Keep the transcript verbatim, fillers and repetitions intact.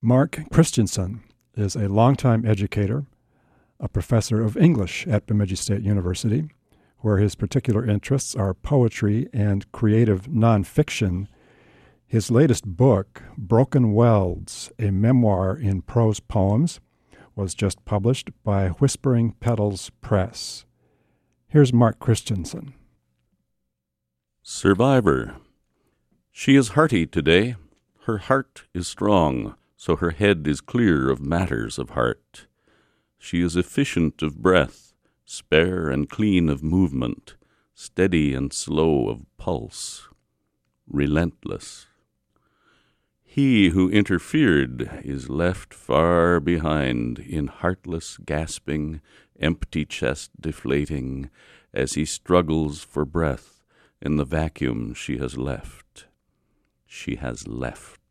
Mark Christensen is a longtime educator, a professor of English at Bemidji State University, where his particular interests are poetry and creative nonfiction. His latest book, Broken Welds, a memoir in prose poems, was just published by Whispering Petals Press. Here's Mark Christensen. Survivor. She is hearty today. Her heart is strong, so her head is clear of matters of heart. She is efficient of breath, spare and clean of movement, steady and slow of pulse, relentless. He who interfered is left far behind in heartless gasping, empty chest deflating, as he struggles for breath in the vacuum she has left. She has left.